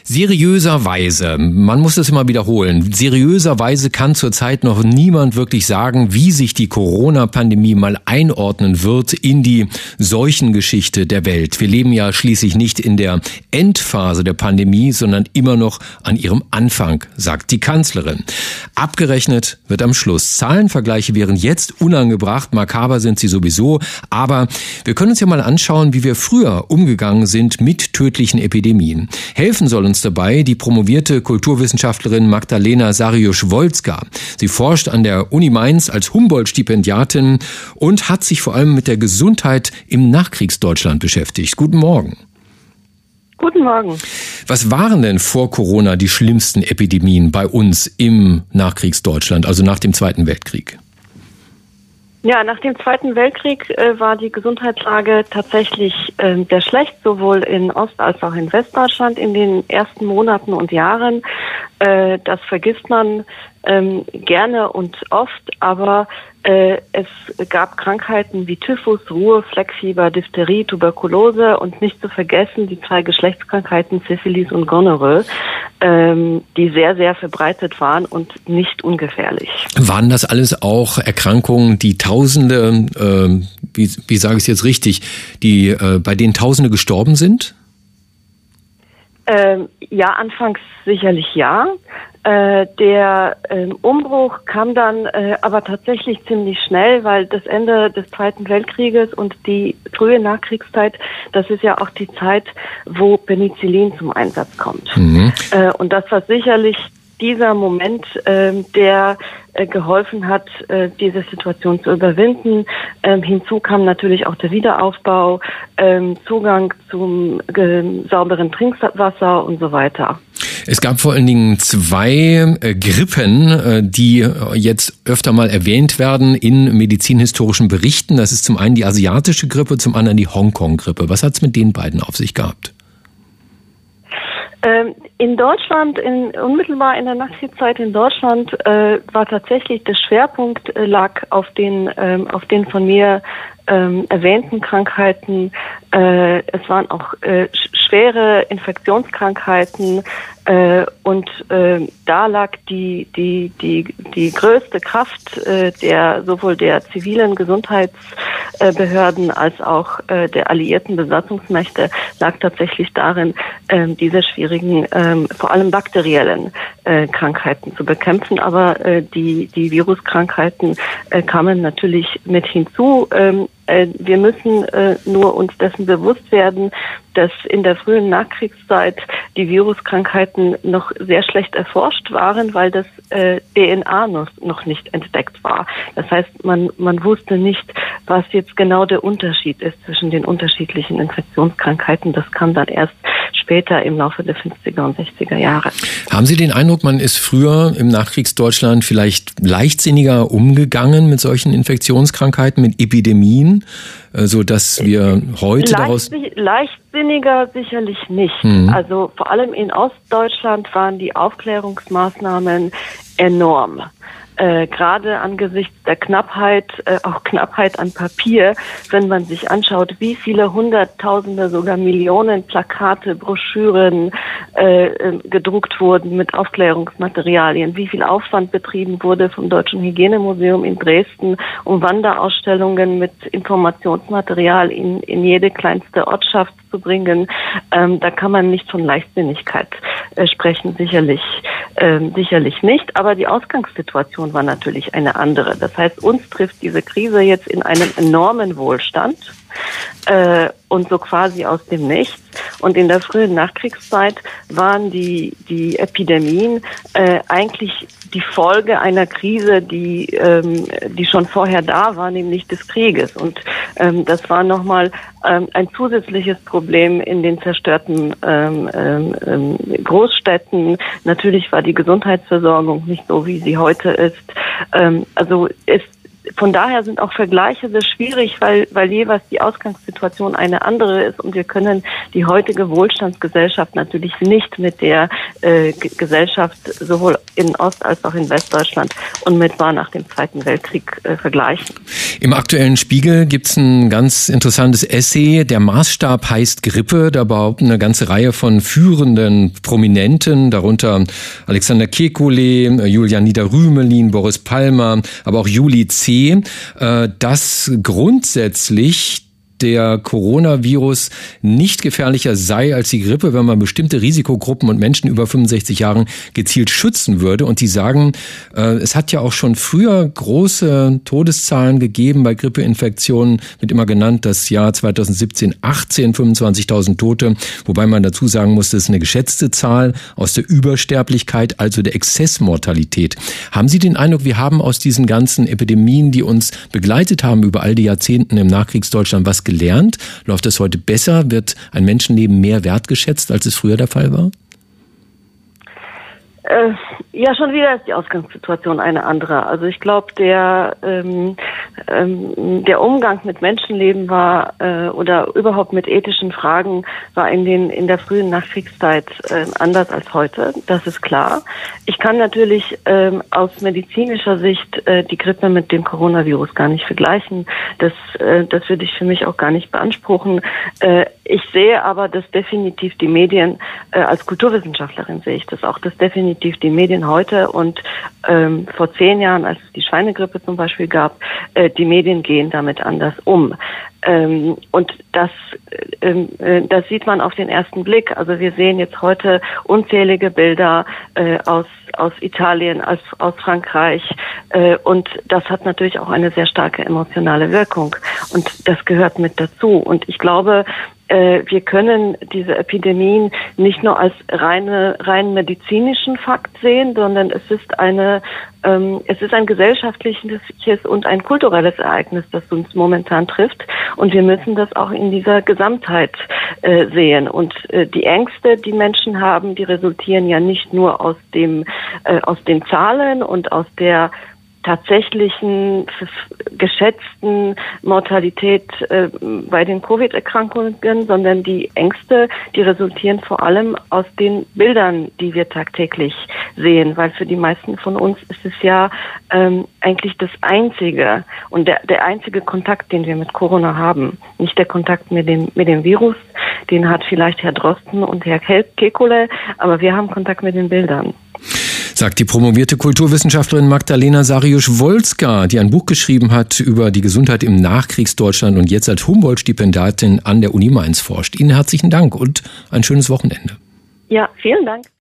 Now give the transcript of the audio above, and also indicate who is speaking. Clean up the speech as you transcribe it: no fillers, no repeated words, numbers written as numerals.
Speaker 1: Seriöserweise, man muss das immer wiederholen, seriöserweise kann zurzeit noch niemand wirklich sagen, wie sich die Corona-Pandemie mal einordnen wird in die Seuchengeschichte der Welt. Wir leben ja schließlich nicht in der Endphase der Pandemie, sondern immer noch an ihrem Anfang, sagt die Kanzlerin. Abgerechnet wird am Schluss. Zahlenvergleiche wären jetzt unangebracht, makaber sind sie sowieso, aber wir können uns ja mal anschauen, wie wir früher umgegangen sind mit tödlichen Epidemien. Helfen soll uns dabei die promovierte Kulturwissenschaftlerin Magdalena Sariusz-Wolska. Sie forscht an der Uni Mainz als Humboldt-Stipendiatin und hat sich vor allem mit der Gesundheit im Nachkriegsdeutschland beschäftigt. Guten Morgen.
Speaker 2: Guten Morgen.
Speaker 1: Was waren denn vor Corona die schlimmsten Epidemien bei uns im Nachkriegsdeutschland, also nach dem Zweiten Weltkrieg?
Speaker 2: Ja, nach dem Zweiten Weltkrieg war die Gesundheitslage tatsächlich sehr schlecht, sowohl in Ost- als auch in Westdeutschland in den ersten Monaten und Jahren. Das vergisst man gerne und oft, aber es gab Krankheiten wie Typhus, Ruhr, Fleckfieber, Diphtherie, Tuberkulose und nicht zu vergessen die 2 Geschlechtskrankheiten Syphilis und Gonorrhoe, die sehr, sehr verbreitet waren und nicht ungefährlich.
Speaker 1: Waren das alles auch Erkrankungen, die Tausende, wie sage ich es jetzt richtig, die bei denen Tausende gestorben sind?
Speaker 2: Ja, anfangs sicherlich ja. Der Umbruch kam dann aber tatsächlich ziemlich schnell, weil das Ende des Zweiten Weltkrieges und die frühe Nachkriegszeit, das ist ja auch die Zeit, wo Penicillin zum Einsatz kommt. Mhm. Und das war sicherlich dieser Moment, der geholfen hat, diese Situation zu überwinden. Hinzu kam natürlich auch der Wiederaufbau, Zugang zum sauberen Trinkwasser und so weiter.
Speaker 1: Es gab vor allen Dingen 2 Grippen, die jetzt öfter mal erwähnt werden in medizinhistorischen Berichten. Das ist zum einen die asiatische Grippe, zum anderen die Hongkong-Grippe. Was hat es mit den beiden auf sich gehabt?
Speaker 2: In Deutschland, unmittelbar in der Nachkriegszeit in Deutschland, war tatsächlich der Schwerpunkt lag auf den von mir erwähnten Krankheiten. Es waren auch schwere Infektionskrankheiten und da lag die größte Kraft sowohl der zivilen Gesundheitsbehörden als auch der alliierten Besatzungsmächte lag tatsächlich darin, diese schwierigen, vor allem bakteriellen Krankheiten zu bekämpfen. Aber die Viruskrankheiten kamen natürlich mit hinzu. Wir müssen nur uns dessen bewusst werden, dass in der frühen Nachkriegszeit die Viruskrankheiten noch sehr schlecht erforscht waren, weil das DNA noch nicht entdeckt war. Das heißt, man wusste nicht, was jetzt genau der Unterschied ist zwischen den unterschiedlichen Infektionskrankheiten. Das kam dann erst später im Laufe der 50er und 60er Jahre.
Speaker 1: Haben Sie den Eindruck, man ist früher im Nachkriegsdeutschland vielleicht leichtsinniger umgegangen mit solchen Infektionskrankheiten, mit Epidemien, so dass wir heute
Speaker 2: Leichtsinniger sicherlich nicht. Also vor allem in Ostdeutschland waren die Aufklärungsmaßnahmen enorm. Gerade angesichts der Knappheit, auch Knappheit an Papier, wenn man sich anschaut, wie viele Hunderttausende, sogar Millionen Plakate, Broschüren gedruckt wurden mit Aufklärungsmaterialien, wie viel Aufwand betrieben wurde vom Deutschen Hygienemuseum in Dresden, um Wanderausstellungen mit Informationsmaterial in jede kleinste Ortschaft zu bringen. Da kann man nicht von Leichtsinnigkeit sprechen, sicherlich nicht. Aber die Ausgangssituation war natürlich eine andere. Das heißt, uns trifft diese Krise jetzt in einem enormen Wohlstand und so quasi aus dem Nichts. Und in der frühen Nachkriegszeit waren die Epidemien eigentlich die Folge einer Krise, die schon vorher da war, nämlich des Krieges. Und das war nochmal ein zusätzliches Problem in den zerstörten Großstädten. Natürlich war die Gesundheitsversorgung nicht so, wie sie heute ist. Von daher sind auch Vergleiche sehr schwierig, weil jeweils die Ausgangssituation eine andere ist und wir können die heutige Wohlstandsgesellschaft natürlich nicht mit der Gesellschaft sowohl in Ost- als auch in Westdeutschland unmittelbar nach dem Zweiten Weltkrieg vergleichen.
Speaker 1: Im aktuellen Spiegel gibt's ein ganz interessantes Essay. Der Maßstab heißt Grippe. Da behaupten eine ganze Reihe von führenden Prominenten, darunter Alexander Kekulé, Julian Nieder-Rümelin, Boris Palmer, aber auch Juli C., dass grundsätzlich der Coronavirus nicht gefährlicher sei als die Grippe, wenn man bestimmte Risikogruppen und Menschen über 65 Jahren gezielt schützen würde. Und die sagen, es hat ja auch schon früher große Todeszahlen gegeben bei Grippeinfektionen, wird immer genannt das Jahr 2017, 25.000 Tote, wobei man dazu sagen muss, das ist eine geschätzte Zahl aus der Übersterblichkeit, also der Exzessmortalität. Haben Sie den Eindruck, wir haben aus diesen ganzen Epidemien, die uns begleitet haben über all die Jahrzehnte im Nachkriegsdeutschland, was gelernt? Läuft es heute besser? Wird ein Menschenleben mehr wertgeschätzt, als es früher der Fall war?
Speaker 2: Ja, schon wieder ist die Ausgangssituation eine andere. Also ich glaube, der Umgang mit Menschenleben war oder überhaupt mit ethischen Fragen war in der frühen Nachkriegszeit anders als heute. Das ist klar. Ich kann natürlich aus medizinischer Sicht die Grippe mit dem Coronavirus gar nicht vergleichen. Das würde ich für mich auch gar nicht beanspruchen. Ich sehe aber, dass definitiv die Medien, als Kulturwissenschaftlerin sehe ich das auch, dass definitiv die Medien heute und vor 10 Jahren, als es die Schweinegrippe zum Beispiel gab, die Medien gehen damit anders um. Und das sieht man auf den ersten Blick. Also wir sehen jetzt heute unzählige Bilder aus Italien, aus Frankreich. Und das hat natürlich auch eine sehr starke emotionale Wirkung. Und das gehört mit dazu. Und ich glaube, wir können diese Epidemien nicht nur als rein medizinischen Fakt sehen, sondern es ist ein gesellschaftliches und ein kulturelles Ereignis, das uns momentan trifft. Und wir müssen das auch in dieser Gesamtheit sehen. Und die Ängste, die Menschen haben, die resultieren ja nicht nur aus den Zahlen und aus der tatsächlichen geschätzten Mortalität bei den Covid-Erkrankungen, sondern die Ängste, die resultieren vor allem aus den Bildern, die wir tagtäglich sehen, weil für die meisten von uns ist es ja eigentlich das einzige und der einzige Kontakt, den wir mit Corona haben. Nicht der Kontakt mit dem Virus, den hat vielleicht Herr Drosten und Herr Kekulé, aber wir haben Kontakt mit den Bildern.
Speaker 1: Sagt die promovierte Kulturwissenschaftlerin Magdalena Sariusz-Wolska, die ein Buch geschrieben hat über die Gesundheit im Nachkriegsdeutschland und jetzt als Humboldt-Stipendiatin an der Uni Mainz forscht. Ihnen herzlichen Dank und ein schönes Wochenende.
Speaker 2: Ja, vielen Dank.